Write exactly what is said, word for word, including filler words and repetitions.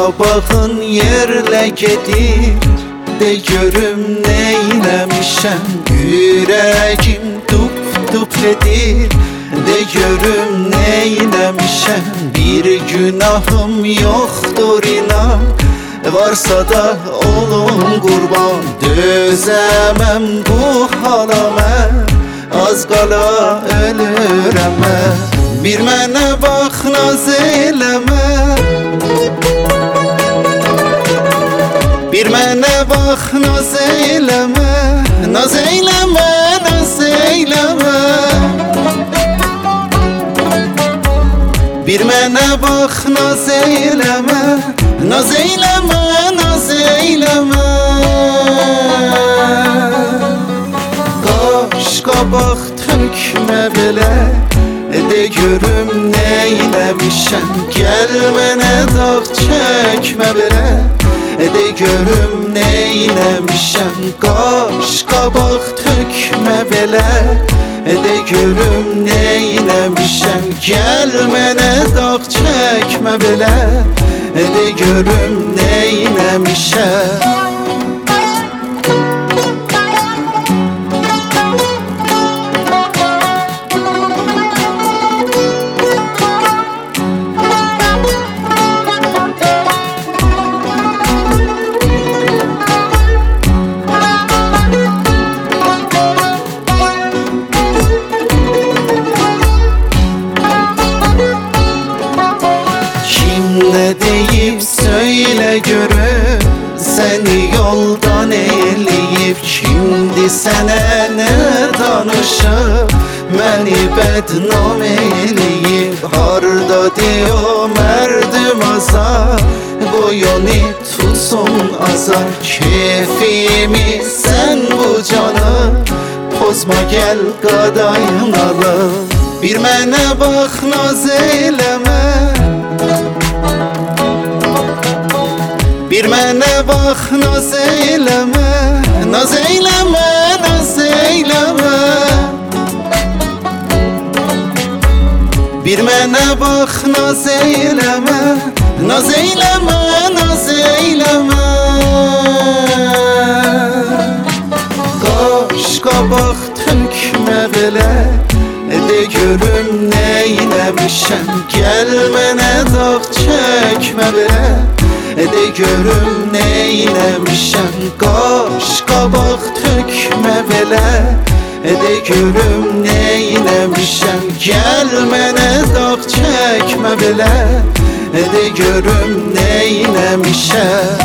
qabağın yerlə gedir. De görüm neyləmişəm, ürəyim dup-dup edir. De görüm neyləmişəm, bir günahım yoxdur inan. Varsa da olun qurban, dözəməm bu hala mən, az qala ölürəm mən. Bir mənə bax, naz eləmə, bir mənə bax, naz eləmə, naz eləmə, naz eləmə. Bir mənə bax, naz eləmə, naz eləmə, naz eləmə. Qaş qabaq tökmə belə, de görüm neyləmişəm, gəl mənə dağ çəkmə belə. De görüm neyləmişəm, qaş qabaq tökmə belə. De görüm neyləmişəm, gəl mənə dağ çəkmə belə. De görüm neyləmişəm. Ne deyip söyle görüm, seni yoldan eləyib. Kimdi sənə nə danışıb, məni bədnam eləyib. Hardadır o mərdim azar, boyunu tutsun azar. Keyfimi sən bu canı, pozma gəl qadaynalı. Bir mənə bax, naz eləmə, bir mənə bax, naz eləmə, naz eləmə, naz eləmə. Bir mənə bax, naz eləmə, naz eləmə, naz eləmə. Qaş qabaq tökmə belə, de görüm neyləmişəm, gəl mənə dağ çəkmə belə. De görüm neyləmişəm, qaş qabaq tökmə belə. De görüm neyləmişəm, gəl mənə dağ çəkmə belə. De görüm neyləmişəm.